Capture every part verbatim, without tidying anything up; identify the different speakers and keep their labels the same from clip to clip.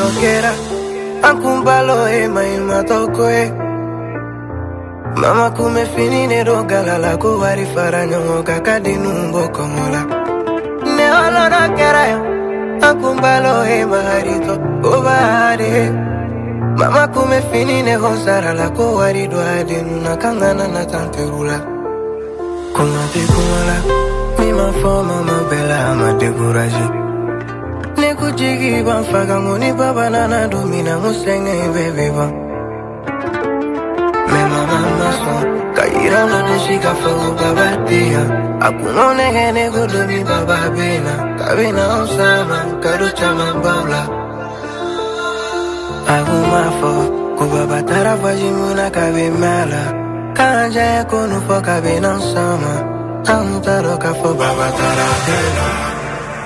Speaker 1: kera Ankumbalo e mai matoko e Mama kume finine do galala ko wari fara nyongo kakadi numbo komola Ne olona kera yo Ankumbalo e maharito obare Mama kume finine hosara la ko wari do ade nuna kangana na tanterula Kumate kumala Mima foma mabela ama decourage Neku jigi ban faga ngoni baba nana domina musenge bebe ban Me mama maso Kaira no nishika fago baba tia Akunone hene gudomi baba bena Kabina osama karucha mambaula Agumafo Kubaba tarafa jimuna kabe mala Kanja ya konu fo kabe nansama Amutaro kafo baba tarafela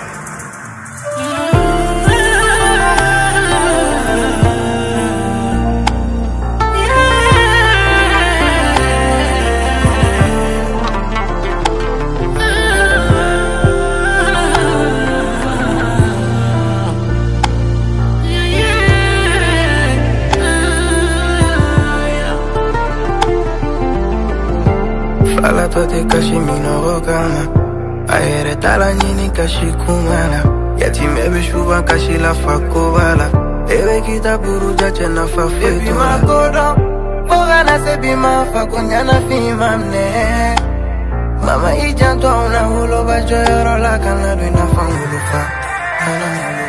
Speaker 1: Fala tote kashi mino kama Aere tala nini kashi kumala Yati mebe shuba kashi la fakobala Ewe kita buru jache na fafetu Ebi makodo Oga na sebi mafa kunyana fima mne Mama ijanto una hulo bajo yoro la kanadu ina fangulu fa Nana